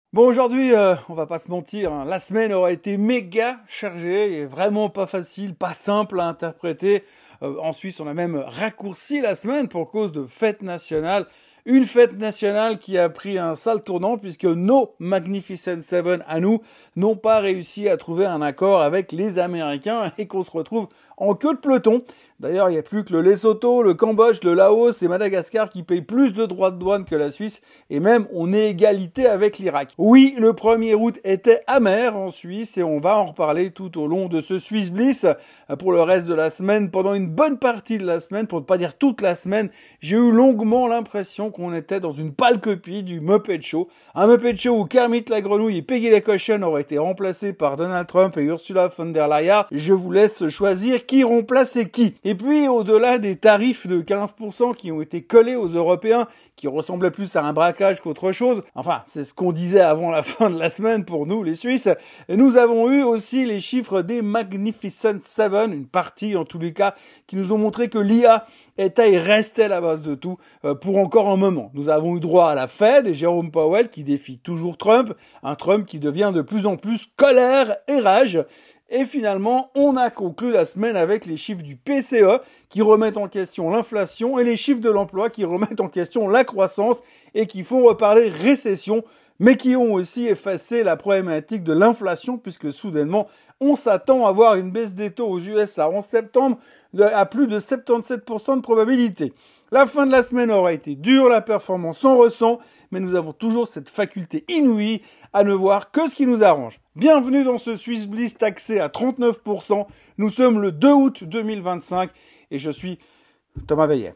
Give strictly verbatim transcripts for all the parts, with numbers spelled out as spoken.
Bon, aujourd'hui, euh, on va pas se mentir, hein, la semaine aura été méga chargée et vraiment pas facile, pas simple à interpréter. Euh, en Suisse, on a même raccourci la semaine pour cause de fête nationale. Une fête nationale qui a pris un sale tournant puisque nos Magnificent Seven à nous n'ont pas réussi à trouver un accord avec les Américains et qu'on se retrouve en queue de peloton. D'ailleurs, il n'y a plus que le Lesotho, le Cambodge, le Laos et Madagascar qui payent plus de droits de douane que la Suisse et même on est égalité avec l'Irak. Oui, le premier août était amer en Suisse et on va en reparler tout au long de ce Swiss Bliss. Pour le reste de la semaine, pendant une bonne partie de la semaine, pour ne pas dire toute la semaine, j'ai eu longuement l'impression qu'on était dans une pâle copie du Muppet Show. Un Muppet Show où Kermit la grenouille et Peggy la cochonne auraient été remplacés par Donald Trump et Ursula von der Leyen. Je vous laisse choisir qui remplaçait qui. Et puis, au-delà des tarifs de quinze pour cent qui ont été collés aux Européens, qui ressemblaient plus à un braquage qu'autre chose, enfin, c'est ce qu'on disait avant la fin de la semaine pour nous, les Suisses, nous avons eu aussi les chiffres des Magnificent Seven, une partie en tous les cas, qui nous ont montré que l'I A était et restait la base de tout pour encore un moment. Nous avons eu droit à la Fed et Jérôme Powell qui défie toujours Trump, un Trump qui devient de plus en plus colère et rage. Et finalement, on a conclu la semaine avec les chiffres du P C E qui remettent en question l'inflation et les chiffres de l'emploi qui remettent en question la croissance et qui font reparler récession, mais qui ont aussi effacé la problématique de l'inflation puisque soudainement, on s'attend à voir une baisse des taux aux U S A en septembre à plus de soixante-dix-sept pour cent de probabilité. La fin de la semaine aura été dure, la performance s'en ressent, mais nous avons toujours cette faculté inouïe à ne voir que ce qui nous arrange. Bienvenue dans ce Swiss Bliss taxé à trente-neuf pour cent. Nous sommes le deux août deux mille vingt-cinq et je suis Thomas Veillet.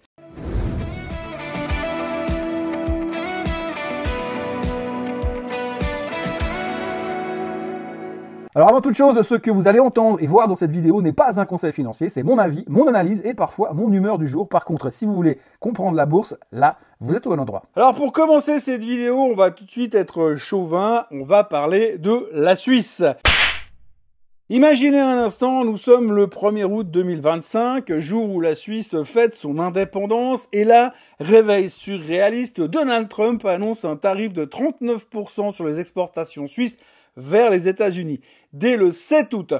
Alors avant toute chose, ce que vous allez entendre et voir dans cette vidéo n'est pas un conseil financier, c'est mon avis, mon analyse et parfois mon humeur du jour. Par contre, si vous voulez comprendre la bourse, là, vous êtes au bon endroit. Alors pour commencer cette vidéo, on va tout de suite être chauvin, on va parler de la Suisse. Imaginez un instant, nous sommes le premier août deux mille vingt-cinq, jour où la Suisse fête son indépendance, et là, réveil surréaliste, Donald Trump annonce un tarif de trente-neuf pour cent sur les exportations suisses vers les États-Unis. Dès le sept août,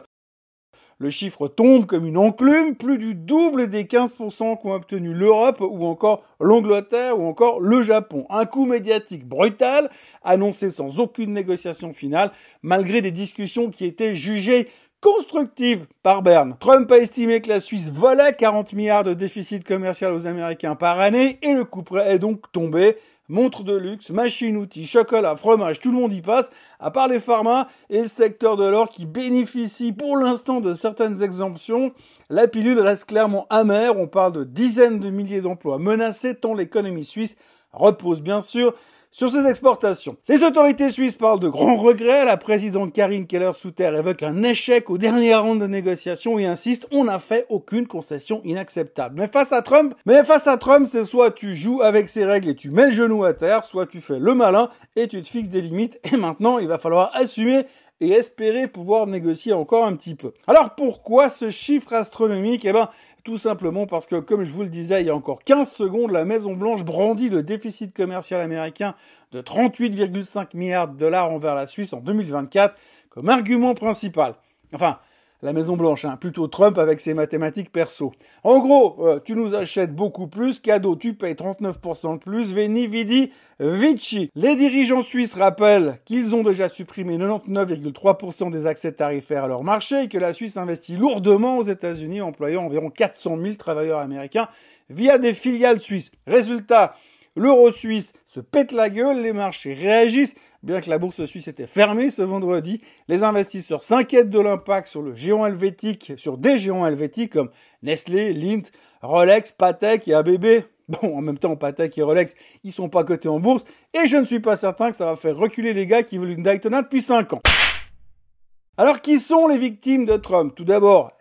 le chiffre tombe comme une enclume, plus du double des quinze pour cent qu'ont obtenu l'Europe ou encore l'Angleterre ou encore le Japon. Un coup médiatique brutal, annoncé sans aucune négociation finale, malgré des discussions qui étaient jugées constructives par Berne. Trump a estimé que la Suisse volait quarante milliards de déficit commercial aux Américains par année et le coup près est donc tombé. Montres de luxe, machines-outils, chocolat, fromage, tout le monde y passe, à part les pharma et le secteur de l'or qui bénéficie pour l'instant de certaines exemptions. La pilule reste clairement amère, on parle de dizaines de milliers d'emplois menacés tant l'économie suisse repose bien sûr sur ses exportations. Les autorités suisses parlent de grands regrets. La présidente Karine Keller-Souter évoque un échec au dernier round de négociations et insiste, on n'a fait aucune concession inacceptable. Mais face à Trump, mais face à Trump, c'est soit tu joues avec ses règles et tu mets le genou à terre, soit tu fais le malin et tu te fixes des limites. Et maintenant, il va falloir assumer et espérer pouvoir négocier encore un petit peu. Alors pourquoi ce chiffre astronomique? Eh ben, tout simplement parce que, comme je vous le disais il y a encore quinze secondes, la Maison-Blanche brandit le déficit commercial américain de trente-huit virgule cinq milliards de dollars envers la Suisse en deux mille vingt-quatre comme argument principal. Enfin, la Maison-Blanche, hein, plutôt Trump avec ses mathématiques perso. En gros, euh, tu nous achètes beaucoup plus, cadeau, tu payes trente-neuf pour cent de plus, veni, vidi, vici. Les dirigeants suisses rappellent qu'ils ont déjà supprimé quatre-vingt-dix-neuf virgule trois pour cent des accès tarifaires à leur marché et que la Suisse investit lourdement aux États-Unis, employant environ quatre cent mille travailleurs américains via des filiales suisses. Résultat, l'euro suisse se pète la gueule, les marchés réagissent. Bien que la bourse suisse était fermée ce vendredi, les investisseurs s'inquiètent de l'impact sur le géant helvétique, sur des géants helvétiques comme Nestlé, Lindt, Rolex, Patek et A B B. Bon, en même temps, Patek et Rolex, ils sont pas cotés en bourse, et je ne suis pas certain que ça va faire reculer les gars qui veulent une Daytona depuis cinq ans. Alors, qui sont les victimes de Trump? Tout d'abord,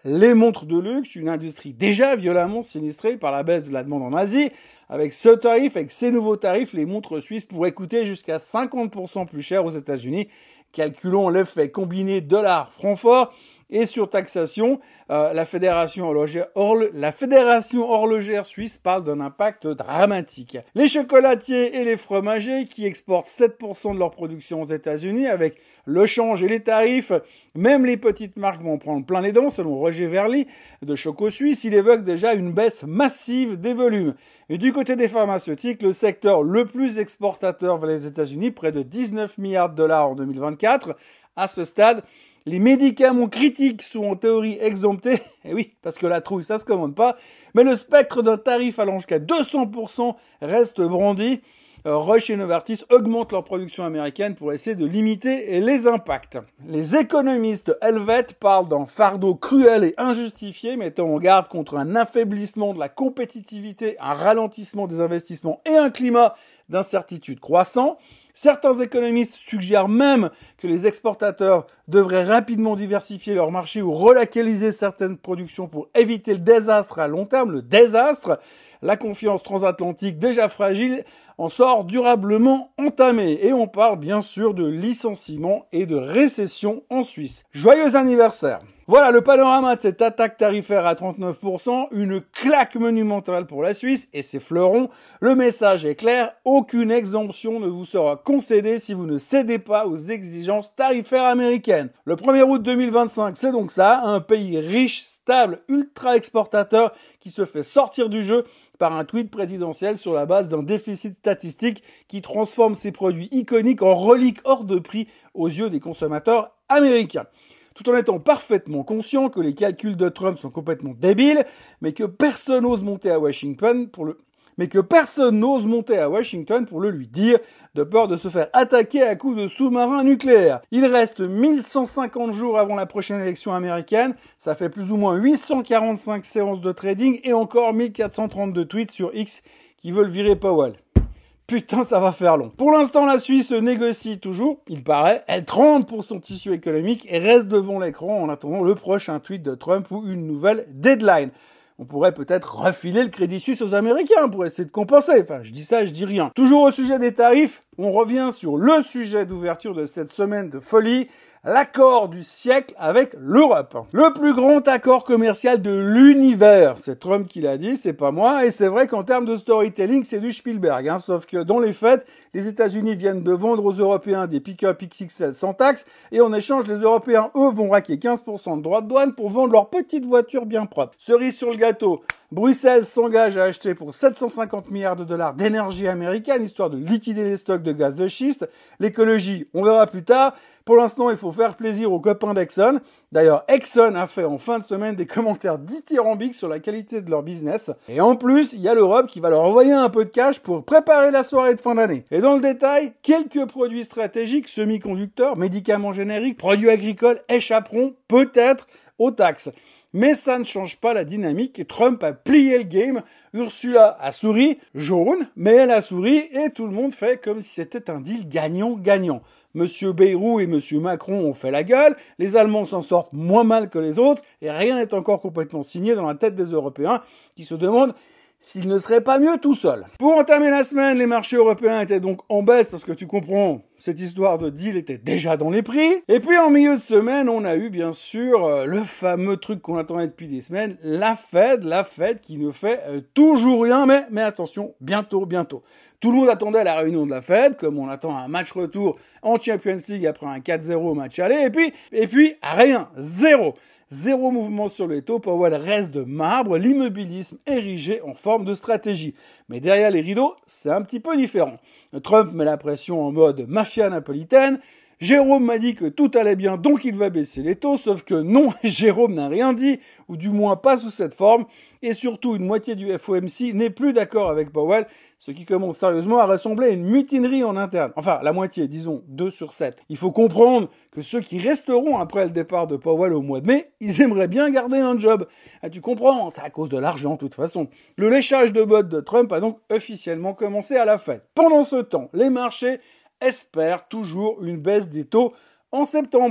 les montres de luxe, une industrie déjà violemment sinistrée par la baisse de la demande en Asie. Avec ce tarif, avec ces nouveaux tarifs, les montres suisses pourraient coûter jusqu'à cinquante pour cent plus cher aux États-Unis. Calculons l'effet combiné dollar-franc fort et surtaxation. Euh, la fédération horlogère, horle, la fédération horlogère suisse parle d'un impact dramatique. Les chocolatiers et les fromagers qui exportent sept pour cent de leur production aux États-Unis, avec le change et les tarifs, même les petites marques vont prendre plein les dents, selon Roger Verly de Choco Suisse. Il évoque déjà une baisse massive des volumes. Et du côté des pharmaceutiques, le secteur le plus exportateur vers les États-Unis, près de dix-neuf milliards de dollars en deux mille vingt-quatre. À ce stade, les médicaments critiques sont en théorie exemptés. Et oui, parce que la trouille, ça se commande pas. Mais le spectre d'un tarif allant jusqu'à deux cents pour cent reste brandi. Roche et Novartis augmentent leur production américaine pour essayer de limiter les impacts. Les économistes helvètes parlent d'un fardeau cruel et injustifié, mettant en garde contre un affaiblissement de la compétitivité, un ralentissement des investissements et un climat d'incertitude croissant. Certains économistes suggèrent même que les exportateurs devraient rapidement diversifier leur marché ou relocaliser certaines productions pour éviter le désastre à long terme, le désastre. La confiance transatlantique déjà fragile en sort durablement entamée. Et on parle bien sûr de licenciements et de récession en Suisse. Joyeux anniversaire! Voilà le panorama de cette attaque tarifaire à trente-neuf pour cent, une claque monumentale pour la Suisse et ses fleurons. Le message est clair, aucune exemption ne vous sera concédée si vous ne cédez pas aux exigences tarifaires américaines. Le premier août deux mille vingt-cinq, c'est donc ça, un pays riche, stable, ultra exportateur qui se fait sortir du jeu par un tweet présidentiel sur la base d'un déficit statistique qui transforme ses produits iconiques en reliques hors de prix aux yeux des consommateurs américains. Tout en étant parfaitement conscient que les calculs de Trump sont complètement débiles, mais que personne n'ose monter à Washington pour le, mais que personne n'ose monter à Washington pour le lui dire, de peur de se faire attaquer à coups de sous-marins nucléaires. Il reste mille cent cinquante jours avant la prochaine élection américaine, ça fait plus ou moins huit cent quarante-cinq séances de trading et encore mille quatre cent trente-deux tweets sur X qui veulent virer Powell. Putain, ça va faire long. Pour l'instant, la Suisse négocie toujours, il paraît. Elle tremble pour son tissu économique et reste devant l'écran en attendant le prochain tweet de Trump ou une nouvelle deadline. On pourrait peut-être refiler le crédit suisse aux Américains pour essayer de compenser. Enfin, je dis ça, je dis rien. Toujours au sujet des tarifs, on revient sur le sujet d'ouverture de cette semaine de folie, l'accord du siècle avec l'Europe. Le plus grand accord commercial de l'univers. C'est Trump qui l'a dit, c'est pas moi. Et c'est vrai qu'en termes de storytelling, c'est du Spielberg. Hein, sauf que dans les faits, les États-Unis viennent de vendre aux Européens des pick-up X X L sans taxe. Et en échange, les Européens, eux, vont raquer quinze pour cent de droits de douane pour vendre leurs petites voitures bien propres. Cerise sur le gâteau. Bruxelles s'engage à acheter pour sept cent cinquante milliards de dollars d'énergie américaine, histoire de liquider les stocks de gaz de schiste. L'écologie, on verra plus tard. Pour l'instant, il faut faire plaisir aux copains d'Exxon. D'ailleurs, Exxon a fait en fin de semaine des commentaires dithyrambiques sur la qualité de leur business. Et en plus, il y a l'Europe qui va leur envoyer un peu de cash pour préparer la soirée de fin d'année. Et dans le détail, quelques produits stratégiques, semi-conducteurs, médicaments génériques, produits agricoles échapperont peut-être aux taxes. Mais ça ne change pas la dynamique et Trump a plié le game. Ursula a souri, jaune, mais elle a souri et tout le monde fait comme si c'était un deal gagnant-gagnant. Monsieur Bayrou et Monsieur Macron ont fait la gueule, les Allemands s'en sortent moins mal que les autres et rien n'est encore complètement signé dans la tête des Européens qui se demandent s'il ne serait pas mieux tout seul. Pour entamer la semaine, les marchés européens étaient donc en baisse parce que tu comprends, cette histoire de deal était déjà dans les prix. Et puis en milieu de semaine, on a eu bien sûr euh, le fameux truc qu'on attendait depuis des semaines, la Fed, la Fed qui ne fait euh, toujours rien, mais, mais attention, bientôt, bientôt. Tout le monde attendait la réunion de la Fed, comme on attend un match retour en Champions League après un quatre zéro au match aller, et puis, et puis rien, zéro. Zéro mouvement sur les taux, Powell reste de marbre, l'immobilisme érigé en forme de stratégie. Mais derrière les rideaux, c'est un petit peu différent. Trump met la pression en mode mafia napolitaine. Jérôme m'a dit que tout allait bien, donc il va baisser les taux, sauf que non, Jérôme n'a rien dit, ou du moins pas sous cette forme, et surtout une moitié du F O M C n'est plus d'accord avec Powell, ce qui commence sérieusement à ressembler à une mutinerie en interne. Enfin, la moitié, disons, deux sur sept. Il faut comprendre que ceux qui resteront après le départ de Powell au mois de mai, ils aimeraient bien garder un job. Ah, tu comprends, c'est à cause de l'argent, de toute façon. Le léchage de bottes de Trump a donc officiellement commencé à la Fed. Pendant ce temps, les marchés espère toujours une baisse des taux en septembre.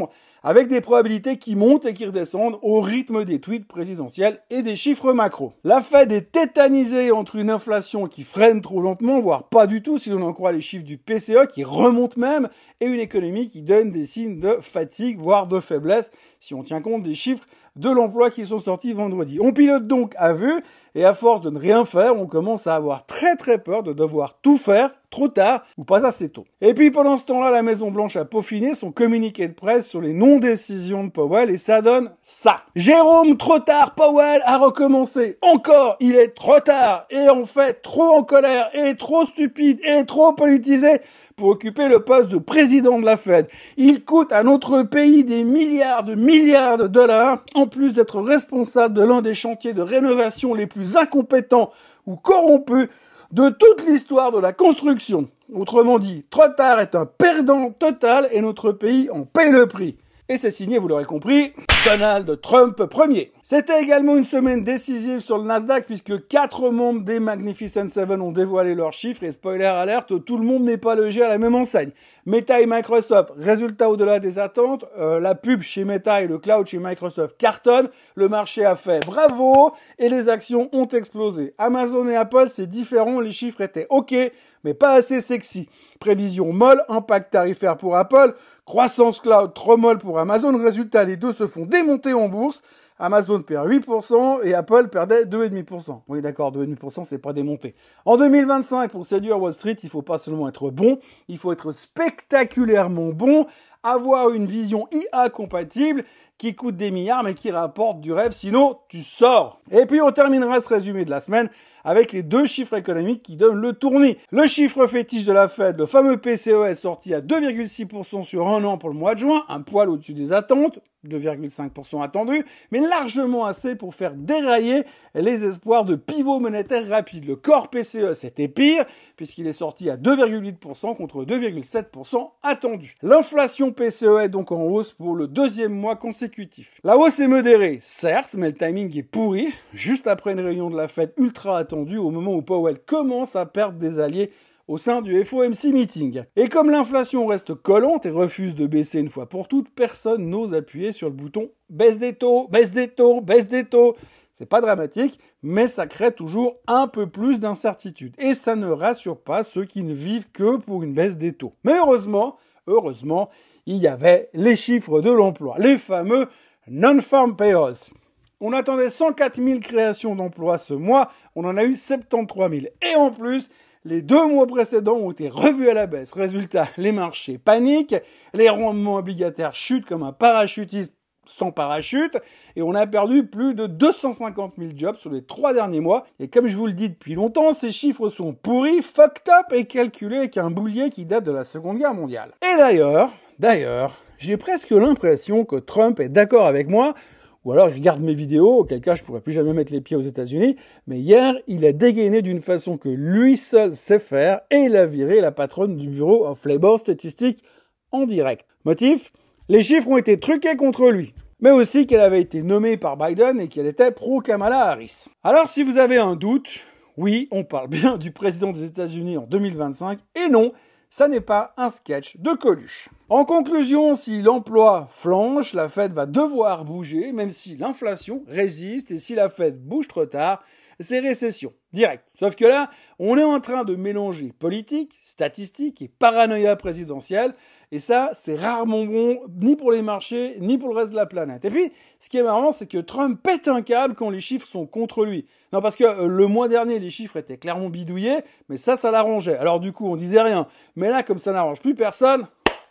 avec des probabilités qui montent et qui redescendent au rythme des tweets présidentiels et des chiffres macro. La Fed est tétanisée entre une inflation qui freine trop lentement, voire pas du tout si l'on en croit les chiffres du P C E qui remontent même, et une économie qui donne des signes de fatigue, voire de faiblesse, si on tient compte des chiffres de l'emploi qui sont sortis vendredi. On pilote donc à vue, et à force de ne rien faire, on commence à avoir très très peur de devoir tout faire trop tard ou pas assez tôt. Et puis pendant ce temps-là, la Maison-Blanche a peaufiné son communiqué de presse sur les non-décisions de Powell et ça donne ça. Jérôme, trop tard, Powell a recommencé. Encore, il est trop tard et en fait trop en colère et trop stupide et trop politisé pour occuper le poste de président de la Fed. Il coûte à notre pays des milliards de milliards de dollars, en plus d'être responsable de l'un des chantiers de rénovation les plus incompétents ou corrompus de toute l'histoire de la construction. Autrement dit, trop tard est un perdant total et notre pays en paye le prix. Et c'est signé, vous l'aurez compris, Donald Trump premier. C'était également une semaine décisive sur le Nasdaq puisque quatre membres des Magnificent Seven ont dévoilé leurs chiffres et spoiler alerte, tout le monde n'est pas logé à la même enseigne. Meta et Microsoft, résultats au-delà des attentes, euh, la pub chez Meta et le cloud chez Microsoft cartonnent, le marché a fait bravo et les actions ont explosé. Amazon et Apple, c'est différent, les chiffres étaient ok, mais pas assez sexy. Prévision molle, impact tarifaire pour Apple, croissance cloud trop molle pour Amazon, résultat les deux se font démonter en bourse. Amazon perd huit pour cent et Apple perdait deux virgule cinq pour cent. Oui d'accord, deux virgule cinq pour cent c'est pas démonté. En deux mille vingt-cinq, pour séduire Wall Street, il faut pas seulement être bon, il faut être spectaculairement bon, avoir une vision I A compatible qui coûte des milliards mais qui rapporte du rêve, sinon tu sors. Et puis on terminera ce résumé de la semaine avec les deux chiffres économiques qui donnent le tournis. Le chiffre fétiche de la Fed, le fameux P C E, est sorti à deux virgule six pour cent sur un an pour le mois de juin, un poil au-dessus des attentes, deux virgule cinq pour cent attendu, mais largement assez pour faire dérailler les espoirs de pivot monétaire rapide. Le corps P C E, c'était pire, puisqu'il est sorti à deux virgule huit pour cent contre deux virgule sept pour cent attendu. L'inflation P C E est donc en hausse pour le deuxième mois consécutif. La hausse est modérée, certes, mais le timing est pourri, juste après une réunion de la Fed ultra attendue, au moment où Powell commence à perdre des alliés au sein du F O M C meeting. Et comme l'inflation reste collante et refuse de baisser une fois pour toutes, personne n'ose appuyer sur le bouton baisse des taux, baisse des taux, baisse des taux. C'est pas dramatique, mais ça crée toujours un peu plus d'incertitude. Et ça ne rassure pas ceux qui ne vivent que pour une baisse des taux. Mais heureusement, heureusement, il y avait les chiffres de l'emploi, les fameux non-farm payrolls. On attendait cent quatre mille créations d'emplois ce mois, on en a eu soixante-treize mille. Et en plus, les deux mois précédents ont été revus à la baisse. Résultat, les marchés paniquent, les rendements obligataires chutent comme un parachutiste sans parachute, et on a perdu plus de deux cent cinquante mille jobs sur les trois derniers mois. Et comme je vous le dis depuis longtemps, ces chiffres sont pourris, fucked up et calculés avec un boulier qui date de la Seconde Guerre mondiale. Et d'ailleurs, d'ailleurs, j'ai presque l'impression que Trump est d'accord avec moi, ou alors il regarde mes vidéos, auquel cas je pourrais plus jamais mettre les pieds aux États-Unis, mais hier, il a dégainé d'une façon que lui seul sait faire, et il a viré la patronne du Bureau of Labor Statistics en direct. Motif ? Les chiffres ont été truqués contre lui, mais aussi qu'elle avait été nommée par Biden et qu'elle était pro-Kamala Harris. Alors si vous avez un doute, oui, on parle bien du président des États-Unis en deux mille vingt-cinq, et non, ça n'est pas un sketch de Coluche. En conclusion, si l'emploi flanche, la Fed va devoir bouger, même si l'inflation résiste, et si la Fed bouge trop tard, c'est récession, direct. Sauf que là, on est en train de mélanger politique, statistique et paranoïa présidentielle, et ça, c'est rarement bon, ni pour les marchés, ni pour le reste de la planète. Et puis, ce qui est marrant, c'est que Trump pète un câble quand les chiffres sont contre lui. Non, parce que euh, le mois dernier, les chiffres étaient clairement bidouillés, mais ça, ça l'arrangeait. Alors du coup, on disait rien. Mais là, comme ça n'arrange plus personne,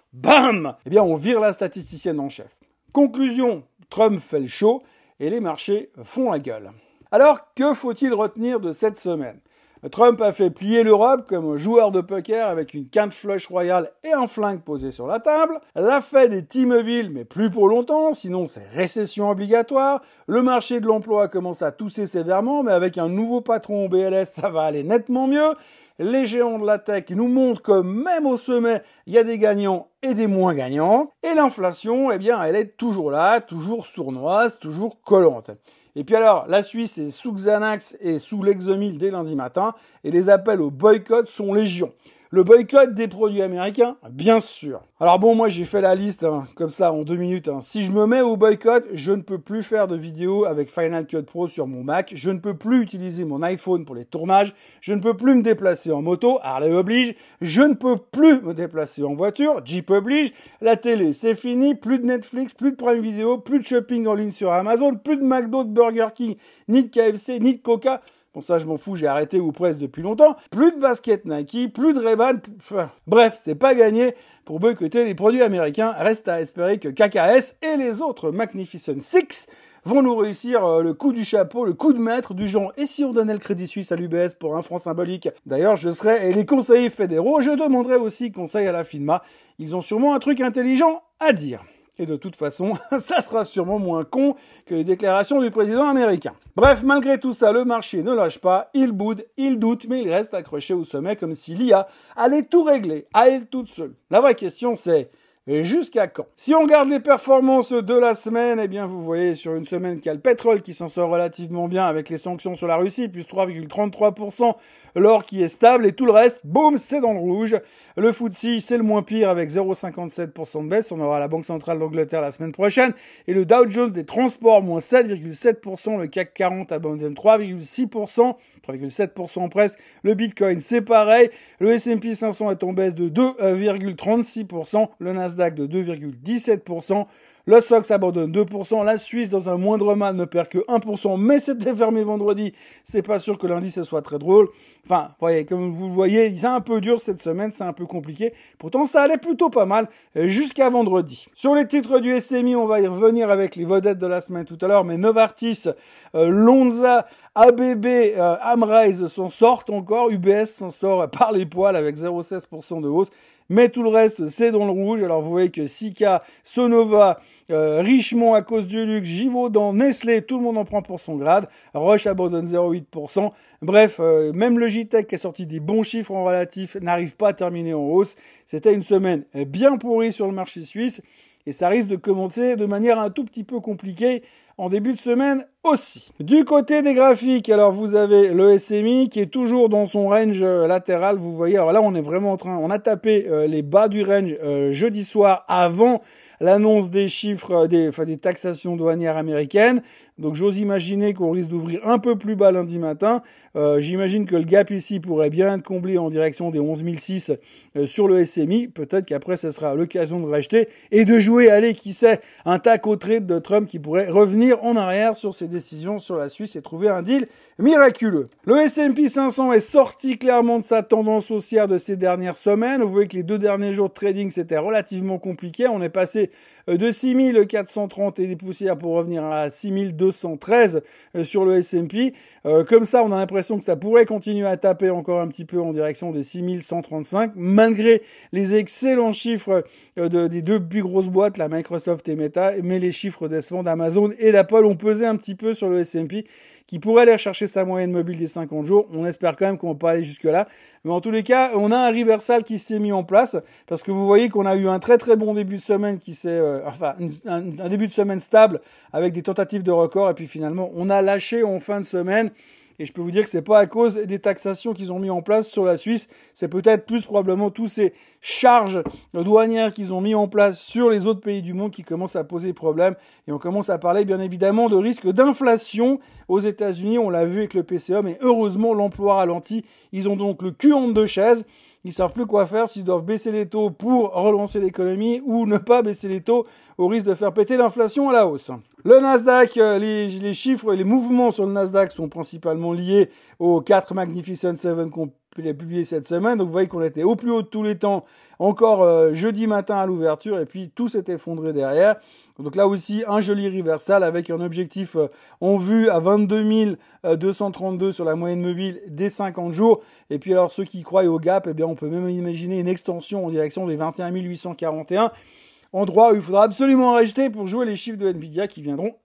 bam! Eh bien, on vire la statisticienne en chef. Conclusion, Trump fait le show, et les marchés font la gueule. Alors, que faut-il retenir de cette semaine ? Trump a fait plier l'Europe comme un joueur de poker avec une quinte flush royale et un flingue posé sur la table. La Fed est immobile, mais plus pour longtemps, sinon c'est récession obligatoire. Le marché de l'emploi commence à tousser sévèrement, mais avec un nouveau patron au B L S, ça va aller nettement mieux. Les géants de la tech nous montrent que même au sommet, il y a des gagnants et des moins gagnants. Et l'inflation, eh bien, elle est toujours là, toujours sournoise, toujours collante. Et puis alors, la Suisse est sous Xanax et sous Lexomil dès lundi matin, et les appels au boycott sont légion. Le boycott des produits américains, bien sûr. Alors bon, moi j'ai fait la liste hein, comme ça en deux minutes. Hein. Si je me mets au boycott, je ne peux plus faire de vidéos avec Final Cut Pro sur mon Mac. Je ne peux plus utiliser mon iPhone pour les tournages. Je ne peux plus me déplacer en moto. Harley oblige. Je ne peux plus me déplacer en voiture. Jeep oblige. La télé, c'est fini. Plus de Netflix, plus de Prime Video, plus de shopping en ligne sur Amazon, plus de McDo, de Burger King, ni de K F C, ni de Coca. Bon, ça, je m'en fous, j'ai arrêté ou presque depuis longtemps. Plus de basket Nike, plus de Ray-Ban. Bref, c'est pas gagné pour boycotter les produits américains. Reste à espérer que K K S et les autres Magnificent Six vont nous réussir euh, le coup du chapeau, le coup de maître du genre. Et si on donnait le crédit suisse à l'U B S pour un franc symbolique? D'ailleurs, je serai, et les conseillers fédéraux, je demanderai aussi conseil à la FINMA. Ils ont sûrement un truc intelligent à dire. Et de toute façon, ça sera sûrement moins con que les déclarations du président américain. Bref, malgré tout ça, le marché ne lâche pas, il boude, il doute, mais il reste accroché au sommet comme si l'I A allait tout régler, à elle toute seule. La vraie question c'est, jusqu'à quand? Si on regarde les performances de la semaine, eh bien vous voyez sur une semaine qu'il y a le pétrole qui s'en sort relativement bien avec les sanctions sur la Russie, plus trois virgule trente-trois pour cent, l'or qui est stable et tout le reste, boum, c'est dans le rouge. Le F T S E, c'est le moins pire avec zéro virgule cinquante-sept pour cent de baisse, on aura la Banque Centrale d'Angleterre la semaine prochaine, et le Dow Jones des transports, moins sept virgule sept pour cent, le C A C quarante abandonne trois virgule six pour cent, trois virgule sept pour cent presque, le Bitcoin c'est pareil, le S and P cinq cents est en baisse de deux virgule trente-six pour cent, le Nasdaq de deux virgule dix-sept pour cent, le S O X abandonne deux pour cent, la Suisse dans un moindre mal ne perd que un pour cent, mais c'était fermé vendredi, c'est pas sûr que lundi ce soit très drôle. Enfin, vous voyez, comme vous le voyez, c'est un peu dur cette semaine, c'est un peu compliqué. Pourtant, ça allait plutôt pas mal jusqu'à vendredi. Sur les titres du S M I, on va y revenir avec les vedettes de la semaine tout à l'heure, mais Novartis, euh, Lonza, A B B, euh, Amrise s'en sortent encore, U B S s'en sort par les poils avec zéro virgule seize pour cent de hausse. Mais tout le reste, c'est dans le rouge. Alors, vous voyez que Sika, Sonova, euh, Richemont à cause du luxe, Givaudan, Nestlé, tout le monde en prend pour son grade. Roche abandonne zéro virgule huit pour cent. Bref, euh, même le Logitech qui a sorti des bons chiffres en relatif n'arrive pas à terminer en hausse. C'était une semaine bien pourrie sur le marché suisse. Et ça risque de commencer de manière un tout petit peu compliquée en début de semaine aussi. Du côté des graphiques, alors vous avez le S M I qui est toujours dans son range latéral. Vous voyez, alors là on est vraiment en train, on a tapé euh, les bas du range euh, jeudi soir avant l'annonce des chiffres, des, enfin des taxations douanières américaines. Donc j'ose imaginer qu'on risque d'ouvrir un peu plus bas lundi matin. Euh, j'imagine que le gap ici pourrait bien être comblé en direction des onze mille six euh, sur le S M I. Peut-être qu'après ce sera l'occasion de racheter et de jouer, allez, qui sait, un tac au trade de Trump qui pourrait revenir en arrière sur ses décisions sur la Suisse et trouver un deal miraculeux. Le S and P cinq cents est sorti clairement de sa tendance haussière de ces dernières semaines. Vous voyez que les deux derniers jours de trading c'était relativement compliqué. On est passé de six mille quatre cent trente et des poussières pour revenir à six mille deux cent treize sur le S and P. Euh, comme ça, on a l'impression que ça pourrait continuer à taper encore un petit peu en direction des six mille cent trente-cinq, malgré les excellents chiffres euh, de, des deux plus grosses boîtes, la Microsoft et Meta, mais les chiffres décevants d'Amazon et d'Apple ont pesé un petit peu sur le S and P, qui pourrait aller chercher sa moyenne mobile des cinquante jours. On espère quand même qu'on va pas aller jusque-là. Mais en tous les cas, on a un reversal qui s'est mis en place, parce que vous voyez qu'on a eu un très très bon début de semaine qui s'est, euh, enfin, un, un début de semaine stable, avec des tentatives de record, et puis finalement, on a lâché en fin de semaine. Et je peux vous dire que c'est pas à cause des taxations qu'ils ont mis en place sur la Suisse, c'est peut-être plus probablement tous ces charges douanières qu'ils ont mis en place sur les autres pays du monde qui commencent à poser problème. Et on commence à parler bien évidemment de risque d'inflation aux États-Unis. On l'a vu avec le P C E, mais heureusement l'emploi ralentit. Ils ont donc le cul entre deux chaises. Ils savent plus quoi faire, s'ils doivent baisser les taux pour relancer l'économie ou ne pas baisser les taux au risque de faire péter l'inflation à la hausse. Le Nasdaq, les, les chiffres et les mouvements sur le Nasdaq sont principalement liés aux quatre Magnificent Seven qu'on a publié cette semaine. Donc vous voyez qu'on était au plus haut de tous les temps encore euh, jeudi matin à l'ouverture et puis tout s'est effondré derrière. Donc là aussi un joli reversal avec un objectif euh, en vue à vingt-deux mille deux cent trente-deux sur la moyenne mobile des cinquante jours. Et puis alors ceux qui croient au gap, eh bien on peut même imaginer une extension en direction des vingt et un mille huit cent quarante et un. Endroit où il faudra absolument racheter pour jouer les chiffres de Nvidia qui viendront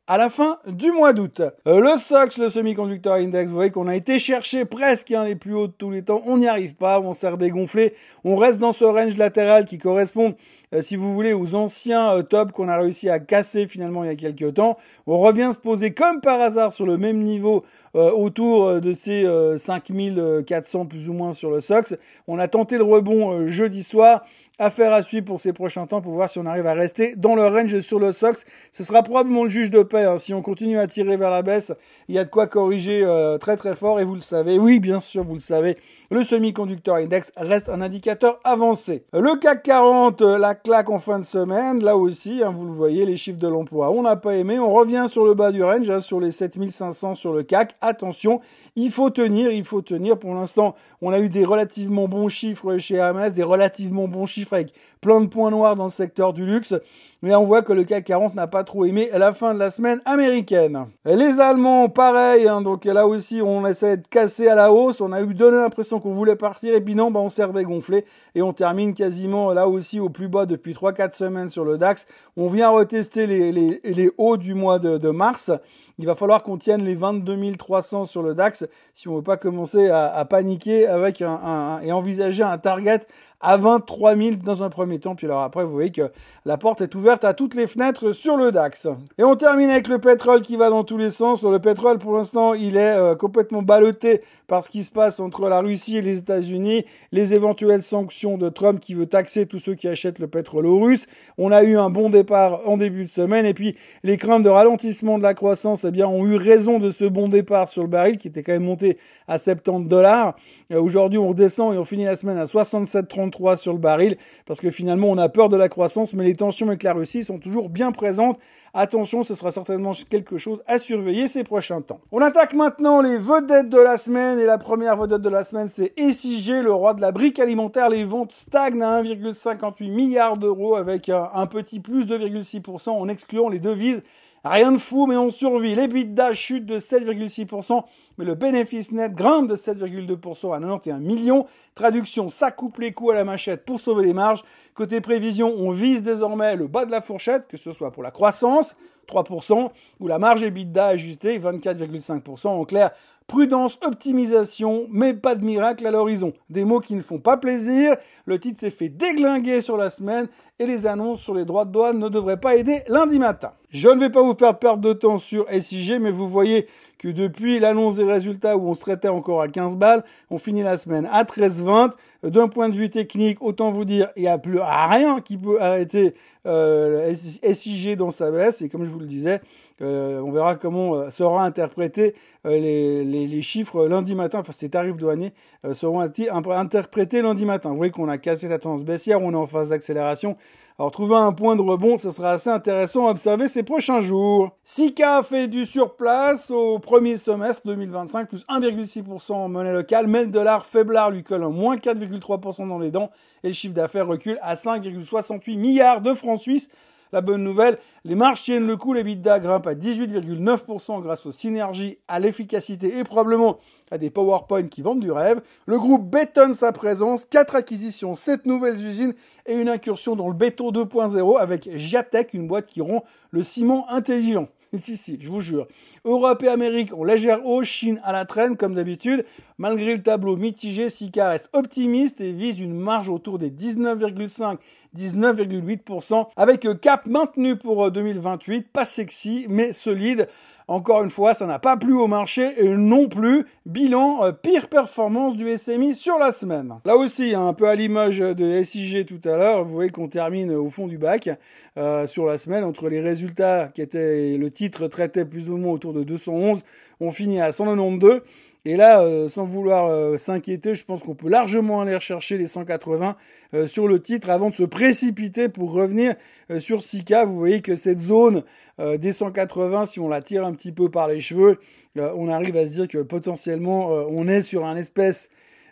à la fin du mois d'août. Euh, le S O X, le Semiconductor Index, vous voyez qu'on a été chercher presque un des plus hauts de tous les temps. On n'y arrive pas, on s'est redégonflé. On reste dans ce range latéral qui correspond, euh, si vous voulez, aux anciens euh, tops qu'on a réussi à casser finalement il y a quelques temps. On revient se poser comme par hasard sur le même niveau euh, autour de ces euh, cinq mille quatre cents plus ou moins sur le S O X. On a tenté le rebond euh, jeudi soir. Affaire à suivre pour ces prochains temps pour voir si on arrive à rester dans le range sur le S O X. Ce sera probablement le juge de paix. Hein. Si on continue à tirer vers la baisse, il y a de quoi corriger euh, très très fort. Et vous le savez, oui bien sûr vous le savez, le Semiconductor Index reste un indicateur avancé. Le C A C quarante, la claque en fin de semaine, là aussi, hein, vous le voyez, les chiffres de l'emploi, on n'a pas aimé. On revient sur le bas du range, hein, sur les sept mille cinq cents sur le C A C. Attention, il faut tenir, il faut tenir. Pour l'instant, on a eu des relativement bons chiffres chez Hermès, des relativement bons chiffres avec plein de points noirs dans le secteur du luxe. Mais on voit que le C A C quarante n'a pas trop aimé à la fin de la semaine américaine. Et les Allemands, pareil, hein, donc là aussi, on essaie de casser à la hausse. On a eu donné l'impression qu'on voulait partir, et puis non, bah, on s'est redégonflé. Et on termine quasiment là aussi au plus bas depuis trois quatre semaines sur le DAX. On vient retester les, les, les hauts du mois de, de mars. Il va falloir qu'on tienne les vingt-deux mille trois cents sur le DAX si on ne veut pas commencer à, à paniquer avec un, un, un, et envisager un target à vingt-trois mille dans un premier temps. Puis alors après, vous voyez que la porte est ouverte à toutes les fenêtres sur le DAX. Et on termine avec le pétrole qui va dans tous les sens. Le pétrole, pour l'instant, il est euh, complètement ballotté par ce qui se passe entre la Russie et les États-Unis, les éventuelles sanctions de Trump qui veut taxer tous ceux qui achètent le pétrole russe. On a eu un bon départ en début de semaine, et puis les craintes de ralentissement de la croissance, eh bien, ont eu raison de ce bon départ sur le baril qui était quand même monté à soixante-dix dollars. Euh, aujourd'hui, on redescend et on finit la semaine à soixante-sept trente-trois sur le baril parce que finalement, on a peur de la croissance, mais les tensions avec la Russie sont toujours bien présentes. Attention, ce sera certainement quelque chose à surveiller ces prochains temps. On attaque maintenant les vedettes de la semaine, et la première vedette de la semaine, c'est S I G, le roi de la brique alimentaire. Les ventes stagnent à un virgule cinquante-huit milliard d'euros avec un, un petit plus de deux virgule six pour cent en excluant les devises. Rien de fou, mais on survit. L'EBITDA chute de sept virgule six pour cent, mais le bénéfice net grimpe de sept virgule deux pour cent à quatre-vingt-onze millions. Traduction, ça coupe les coûts à la machette pour sauver les marges. Côté prévision, on vise désormais le bas de la fourchette, que ce soit pour la croissance, trois pour cent, ou la marge EBITDA ajustée, vingt-quatre virgule cinq pour cent. En clair, prudence, optimisation, mais pas de miracle à l'horizon. Des mots qui ne font pas plaisir. Le titre s'est fait déglinguer sur la semaine et les annonces sur les droits de douane ne devraient pas aider lundi matin. Je ne vais pas vous faire perdre de temps sur S I G, mais vous voyez que depuis l'annonce des résultats où on se traitait encore à quinze balles, on finit la semaine à treize vingt. D'un point de vue technique, autant vous dire, il n'y a plus rien qui peut arrêter euh, S I G dans sa baisse. Et comme je vous le disais, euh, on verra comment euh, sera interprété euh, les, les, les chiffres lundi matin. Enfin, ces tarifs douaniers euh, seront interprétés lundi matin. Vous voyez qu'on a cassé la tendance baissière, on est en phase d'accélération. Alors, trouver un point de rebond, ça sera assez intéressant à observer ces prochains jours. Sika a fait du surplace au premier semestre deux mille vingt-cinq, plus un virgule six pour cent en monnaie locale, mais le dollar faiblard lui colle un moins quatre virgule trois pour cent dans les dents, et le chiffre d'affaires recule à cinq virgule soixante-huit milliards de francs suisses. La bonne nouvelle, les marges tiennent le coup, l'EBITDA grimpe à dix-huit virgule neuf pour cent grâce aux synergies, à l'efficacité et probablement à des PowerPoint qui vendent du rêve. Le groupe bétonne sa présence, quatre acquisitions, sept nouvelles usines et une incursion dans le béton deux point zéro avec Giatec, une boîte qui rend le ciment intelligent. Si, si, je vous jure. Europe et Amérique ont légère hausse, Chine à la traîne comme d'habitude. Malgré le tableau mitigé, Sika reste optimiste et vise une marge autour des dix-neuf virgule cinq à dix-neuf virgule huit pour cent avec cap maintenu pour deux mille vingt-huit. Pas sexy, mais solide. Encore une fois, ça n'a pas plu au marché et non plus. Bilan, euh, pire performance du S M I sur la semaine. Là aussi, hein, un peu à l'image de S I G tout à l'heure, vous voyez qu'on termine au fond du bac euh, sur la semaine entre les résultats qui étaient, le titre traitait plus ou moins autour de deux cent onze, on finit à cent quatre-vingt-douze. Et là, euh, sans vouloir euh, s'inquiéter, je pense qu'on peut largement aller rechercher les cent quatre-vingts euh, sur le titre avant de se précipiter pour revenir euh, sur Sika. Vous voyez que cette zone euh, des cent quatre-vingts, si on la tire un petit peu par les cheveux, euh, on arrive à se dire que potentiellement, euh, on est sur un espèce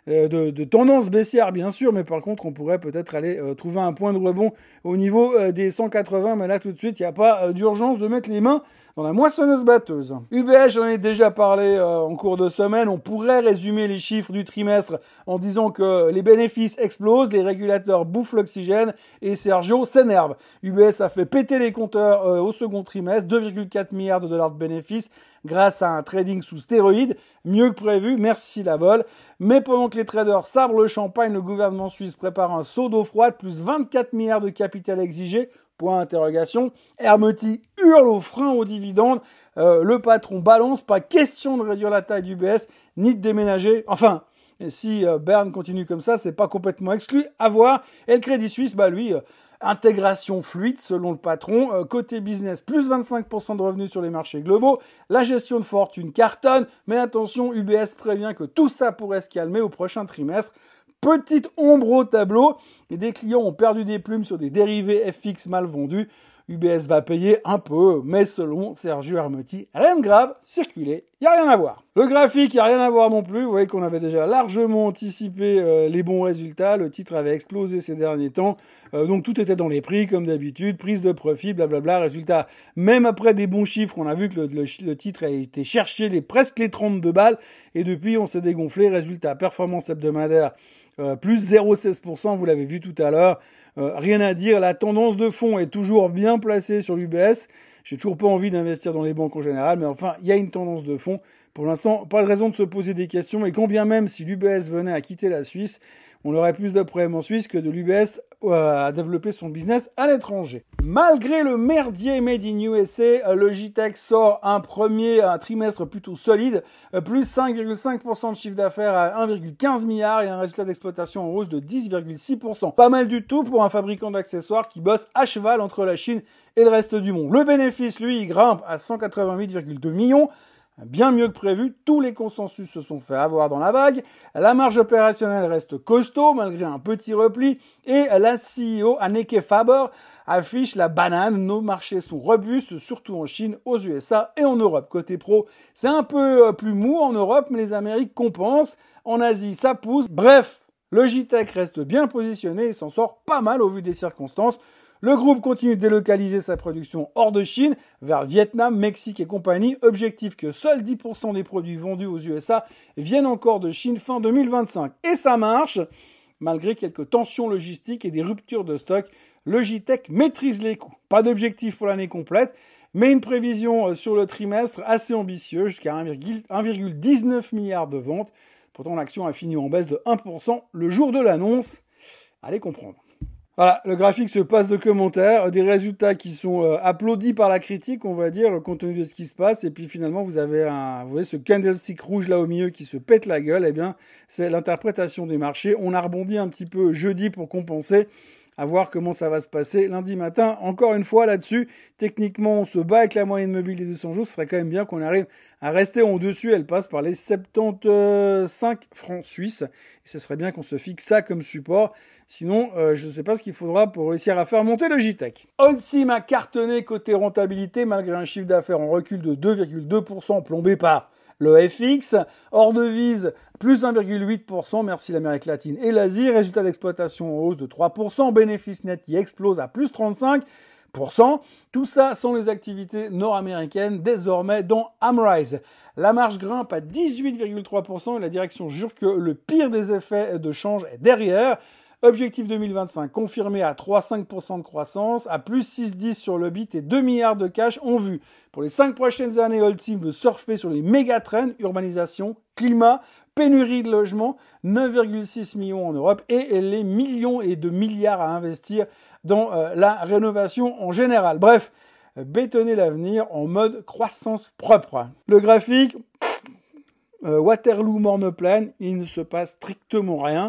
euh, de, de tendance baissière bien sûr, mais par contre on pourrait peut-être aller euh, trouver un point de rebond au niveau euh, des cent quatre-vingts, mais là tout de suite il n'y a pas euh, d'urgence de mettre les mains dans la moissonneuse batteuse. U B S, j'en ai déjà parlé euh, en cours de semaine, on pourrait résumer les chiffres du trimestre en disant que les bénéfices explosent, les régulateurs bouffent l'oxygène et Sergio s'énerve. U B S a fait péter les compteurs euh, au second trimestre, deux virgule quatre milliards de dollars de bénéfices grâce à un trading sous stéroïdes, mieux que prévu, merci la vol. Mais pendant que les traders sabrent le champagne, le gouvernement suisse prépare un saut d'eau froide, plus vingt-quatre milliards de capital exigé. Point d'interrogation. Hermeti hurle au frein aux dividendes. Euh, le patron balance. Pas question de réduire la taille d'U B S, ni de déménager. Enfin, si euh, Berne continue comme ça, c'est pas complètement exclu. À voir. Et le Crédit Suisse, bah lui, euh, intégration fluide selon le patron. Euh, côté business, plus vingt-cinq pour cent de revenus sur les marchés globaux. La gestion de fortune cartonne. Mais attention, U B S prévient que tout ça pourrait se calmer au prochain trimestre. Petite ombre au tableau, et des clients ont perdu des plumes sur des dérivés F X mal vendus. U B S va payer un peu, mais selon Sergio Hermeti, rien de grave, circulez, il n'y a rien à voir. Le graphique, il n'y a rien à voir non plus. Vous voyez qu'on avait déjà largement anticipé euh, les bons résultats. Le titre avait explosé ces derniers temps. Euh, donc tout était dans les prix, comme d'habitude. Prise de profit, blablabla. Résultat, même après des bons chiffres, on a vu que le, le, le titre a été cherché les, presque les trente-deux balles. Et depuis, on s'est dégonflé. Résultat, performance hebdomadaire. Euh, plus zéro virgule seize pour cent, vous l'avez vu tout à l'heure. Euh, rien à dire, la tendance de fond est toujours bien placée sur l'U B S. J'ai toujours pas envie d'investir dans les banques en général, mais enfin, il y a une tendance de fond. Pour l'instant, pas de raison de se poser des questions, et quand bien même si l'U B S venait à quitter la Suisse, on aurait plus de problèmes en Suisse que de l'U B S euh, à développer son business à l'étranger. Malgré le merdier made in U S A, Logitech sort un premier un trimestre plutôt solide, plus cinq virgule cinq pour cent de chiffre d'affaires à un virgule quinze milliard et un résultat d'exploitation en hausse de dix virgule six pour cent. Pas mal du tout pour un fabricant d'accessoires qui bosse à cheval entre la Chine et le reste du monde. Le bénéfice, lui, il grimpe à cent quatre-vingt-huit virgule deux millions. Bien mieux que prévu, tous les consensus se sont fait avoir dans la vague. La marge opérationnelle reste costaud malgré un petit repli et la C E O Anneke Faber affiche la banane. Nos marchés sont robustes, surtout en Chine, aux U S A et en Europe. Côté pro, c'est un peu plus mou en Europe, mais les Amériques compensent. En Asie, ça pousse. Bref, Logitech reste bien positionné et s'en sort pas mal au vu des circonstances. Le groupe continue de délocaliser sa production hors de Chine, vers Vietnam, Mexique et compagnie. Objectif que seuls dix pour cent des produits vendus aux U S A viennent encore de Chine fin deux mille vingt-cinq. Et ça marche, malgré quelques tensions logistiques et des ruptures de stock. Logitech maîtrise les coûts. Pas d'objectif pour l'année complète, mais une prévision sur le trimestre assez ambitieuse, jusqu'à un virgule dix-neuf milliard de ventes. Pourtant, l'action a fini en baisse de un pour cent le jour de l'annonce. Allez comprendre. Voilà, le graphique se passe de commentaires, des résultats qui sont euh, applaudis par la critique, on va dire, compte tenu de ce qui se passe, et puis finalement vous avez un, vous voyez ce candlestick rouge là au milieu qui se pète la gueule, eh bien c'est l'interprétation des marchés. On a rebondi un petit peu jeudi pour compenser, à voir comment ça va se passer lundi matin. Encore une fois là-dessus, techniquement on se bat avec la moyenne mobile des deux cents jours, ce serait quand même bien qu'on arrive à rester en dessus, elle passe par les soixante-quinze francs suisses, et ce serait bien qu'on se fixe ça comme support. Sinon, euh, je ne sais pas ce qu'il faudra pour réussir à faire monter Logitech. Holcim a cartonné côté rentabilité malgré un chiffre d'affaires en recul de deux virgule deux pour cent plombé par le F X. Hors devise, plus un virgule huit pour cent, merci l'Amérique latine et l'Asie. Résultat d'exploitation en hausse de trois pour cent. Bénéfice net qui explose à plus trente-cinq pour cent. Tout ça sont les activités nord-américaines désormais dans Amrise. La marge grimpe à dix-huit virgule trois pour cent et la direction jure que le pire des effets de change est derrière. Objectif deux mille vingt-cinq confirmé à trois virgule cinq pour cent de croissance, à plus six virgule dix sur le bit et deux milliards de cash en vue. Pour les cinq prochaines années, Holcim veut surfer sur les méga trends, urbanisation, climat, pénurie de logements, neuf virgule six millions en Europe et les millions et de milliards à investir dans euh, la rénovation en général. Bref, bétonner l'avenir en mode croissance propre. Le graphique... Euh, Waterloo morne pleine, il ne se passe strictement rien.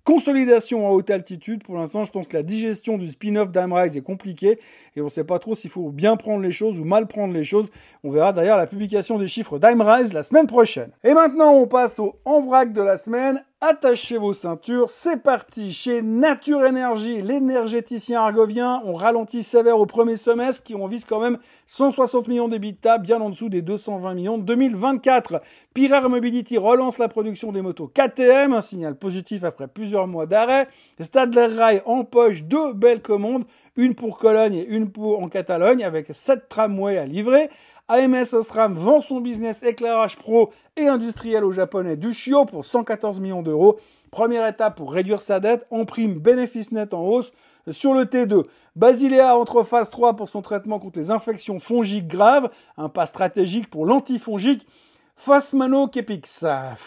consolidation à haute altitude. Pour l'instant, je pense que la digestion du spin-off d'Amrise est compliquée et on ne sait pas trop s'il faut bien prendre les choses ou mal prendre les choses. On verra d'ailleurs la publication des chiffres d'Amrise la semaine prochaine. Et maintenant, on passe au en vrac de la semaine. Attachez vos ceintures, c'est parti. Chez Nature Énergie, l'énergéticien argovien, on ralentit sévère au premier semestre qui on vise quand même cent soixante millions d'EBITDA, bien en dessous des deux cent vingt millions de deux mille vingt-quatre. Pirelli Mobility relance la production des motos K T M, un signal positif après plusieurs mois d'arrêt. Stadler Rail empoche deux belles commandes, une pour Cologne et une pour en Catalogne, avec sept tramways à livrer. A M S Osram vend son business éclairage pro et industriel au japonais Dushio pour cent quatorze millions d'euros. Première étape pour réduire sa dette, en prime bénéfice net en hausse. Sur le T deux, Basilea entre phase trois pour son traitement contre les infections fongiques graves, un pas stratégique pour l'antifongique. Fosmano Kepix,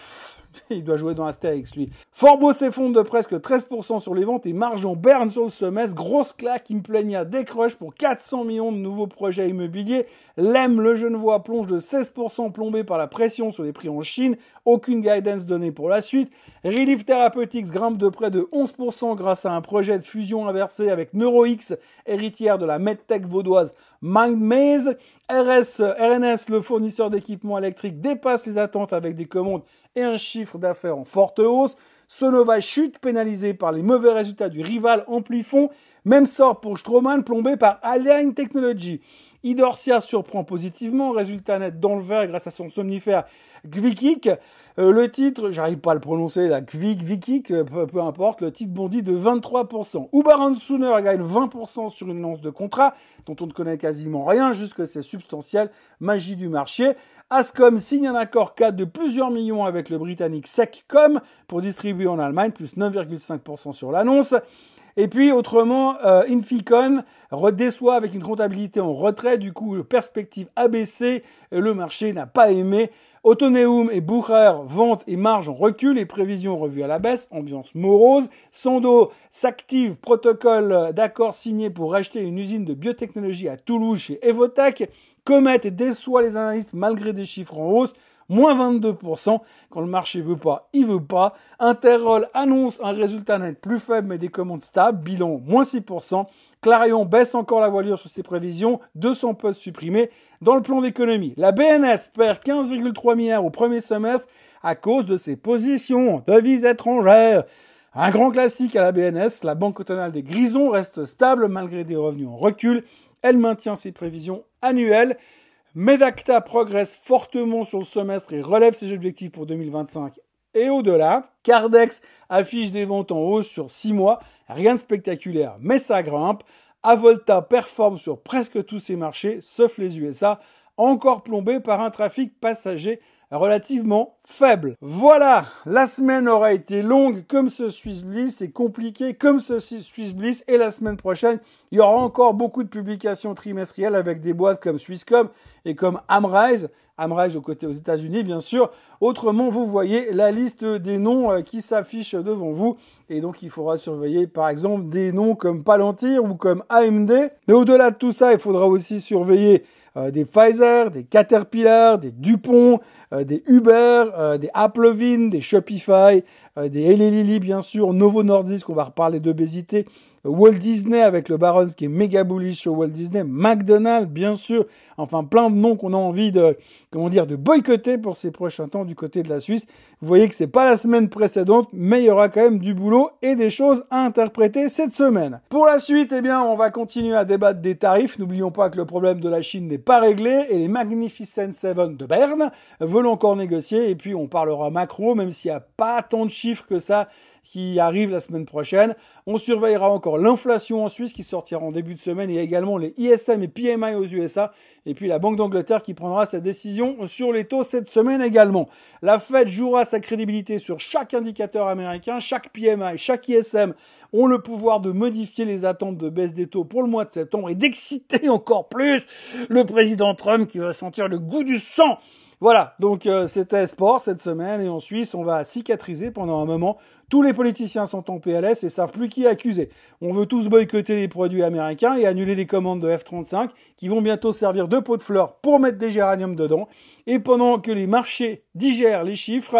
il doit jouer dans Astérix, lui. Forbo s'effondre de presque treize pour cent sur les ventes et marge en berne sur le semestre. Grosse claque, Implenia décroche pour quatre cents millions de nouveaux projets immobiliers. L'E M, le Genevois, plonge de seize pour cent plombé par la pression sur les prix en Chine. Aucune guidance donnée pour la suite. Relief Therapeutics grimpe de près de onze pour cent grâce à un projet de fusion inversée avec NeuroX, héritière de la medtech vaudoise MindMaze. R S, R N S, le fournisseur d'équipements électriques, dépasse les attentes avec des commandes et un chiffre d'affaires en forte hausse. Sonova chute, pénalisé par les mauvais résultats du rival Amplifon. Même sort pour Straumann, plombé par Align Technology. Idorsia surprend positivement, résultat net dans le vert grâce à son somnifère Gvikik. Euh, le titre, j'arrive pas à le prononcer, la Gvik, Vikik, peu, peu importe, le titre bondit de vingt-trois pour cent. Uber Sooner gagne vingt pour cent sur une lance de contrat, dont on ne connaît quasiment rien, jusque c'est substantiel, magie du marché. Ascom signe un accord cadre de plusieurs millions avec le britannique Seccom pour distribuer en Allemagne, plus neuf virgule cinq pour cent sur l'annonce. Et puis, autrement, euh, Inficon redéçoit avec une comptabilité en retrait. Du coup, perspective abaissée, le marché n'a pas aimé. Autoneum et Bucher, vente et marge en recul et prévisions revues à la baisse, ambiance morose. Sando s'active, protocole d'accord signé pour racheter une usine de biotechnologie à Toulouse chez Evotech. Comet déçoit les analystes malgré des chiffres en hausse. Moins vingt-deux pour cent, quand le marché veut pas, il veut pas. Interroll annonce un résultat net plus faible mais des commandes stables, bilan moins six pour cent. Clarion baisse encore la voilure sur ses prévisions, deux cents postes supprimés dans le plan d'économie. La B N S perd quinze virgule trois milliards au premier semestre à cause de ses positions en devises étrangères. Un grand classique à la B N S, la Banque cantonale des Grisons reste stable malgré des revenus en recul. Elle maintient ses prévisions annuelles. Medacta progresse fortement sur le semestre et relève ses objectifs pour deux mille vingt-cinq et au-delà. Cardex affiche des ventes en hausse sur six mois. Rien de spectaculaire, mais ça grimpe. Avolta performe sur presque tous ses marchés, sauf les U S A, encore plombé par un trafic passager relativement faible. Voilà, la semaine aura été longue comme ce Swiss Bliss et compliquée comme ce Swiss Bliss. Et la semaine prochaine, il y aura encore beaucoup de publications trimestrielles avec des boîtes comme Swisscom et comme Amrise. Amrise au côté aux États-Unis, bien sûr. Autrement, vous voyez la liste des noms qui s'affichent devant vous. Et donc, il faudra surveiller, par exemple, des noms comme Palantir ou comme A M D. Mais au-delà de tout ça, il faudra aussi surveiller Euh, des Pfizer, des Caterpillar, des Dupont, euh, des Uber, euh, des Applovin, des Shopify, euh, des Eli Lilly bien sûr, Novo Nordisk, on va reparler d'obésité, Walt Disney avec le Barons qui est méga bullish sur Walt Disney, McDonald's bien sûr, enfin plein de noms qu'on a envie de, comment dire, de boycotter pour ces prochains temps du côté de la Suisse. Vous voyez que c'est pas la semaine précédente, mais il y aura quand même du boulot et des choses à interpréter cette semaine. Pour la suite, eh bien, on va continuer à débattre des tarifs. N'oublions pas que le problème de la Chine n'est pas réglé et les Magnificent Seven de Berne veulent encore négocier. Et puis, on parlera macro, même s'il n'y a pas tant de chiffres que ça qui arrive la semaine prochaine. On surveillera encore l'inflation en Suisse qui sortira en début de semaine et également les I S M et P M I aux U S A. Et puis la Banque d'Angleterre qui prendra sa décision sur les taux cette semaine également. La Fed jouera sa crédibilité sur chaque indicateur américain, chaque P M I, chaque I S M ont le pouvoir de modifier les attentes de baisse des taux pour le mois de septembre et d'exciter encore plus le président Trump qui va sentir le goût du sang. Voilà, donc euh, c'était sport cette semaine et en Suisse, on va cicatriser pendant un moment. Tous les politiciens sont en P L S et savent plus qui accuser. On veut tous boycotter les produits américains et annuler les commandes de F trente-cinq qui vont bientôt servir de pot de fleurs pour mettre des géraniums dedans. Et pendant que les marchés digèrent les chiffres,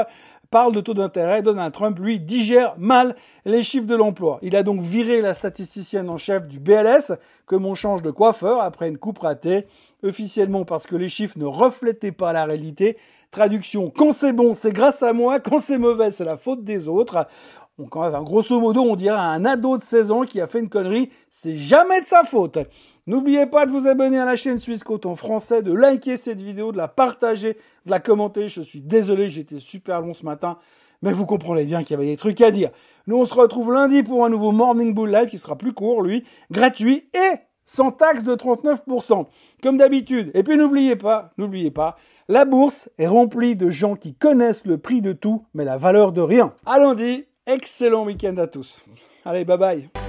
parle de taux d'intérêt. Donald Trump, lui, digère mal les chiffres de l'emploi. Il a donc viré la statisticienne en chef du B L S, comme on change de coiffeur après une coupe ratée, officiellement parce que les chiffres ne reflétaient pas la réalité. Traduction, quand c'est bon, c'est grâce à moi, quand c'est mauvais, c'est la faute des autres. Donc, enfin, grosso modo, on dirait un ado de seize ans qui a fait une connerie, c'est jamais de sa faute. N'oubliez pas de vous abonner à la chaîne Suisse Coton Français, de liker cette vidéo, de la partager, de la commenter. Je suis désolé, j'étais super long ce matin, mais vous comprenez bien qu'il y avait des trucs à dire. Nous, on se retrouve lundi pour un nouveau Morning Bull Live qui sera plus court, lui, gratuit et sans taxe de trente-neuf pour cent, comme d'habitude. Et puis n'oubliez pas, n'oubliez pas, la bourse est remplie de gens qui connaissent le prix de tout, mais la valeur de rien. À lundi. Excellent week-end à tous. Allez, bye bye.